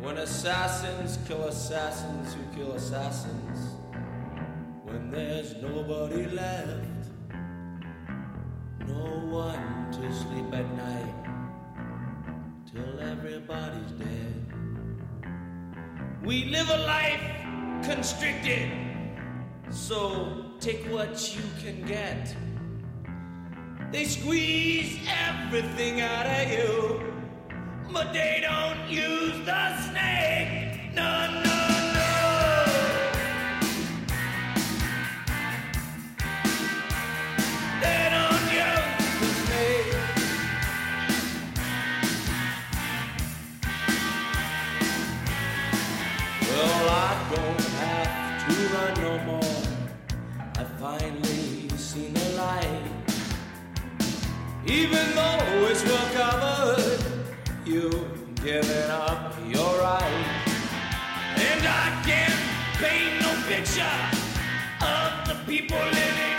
When assassins kill assassins who kill assassins. When there's nobody left, no one to sleep at night till everybody's dead. We live a life constricted, so take what you can get. They squeeze everything out of you, but they don't use the snake. No, no, no. They don't use the snake. Well, I don't have to run no more. I finally seen the light. Even though it's well covered, you've given up your right. And I can't paint no picture of the people living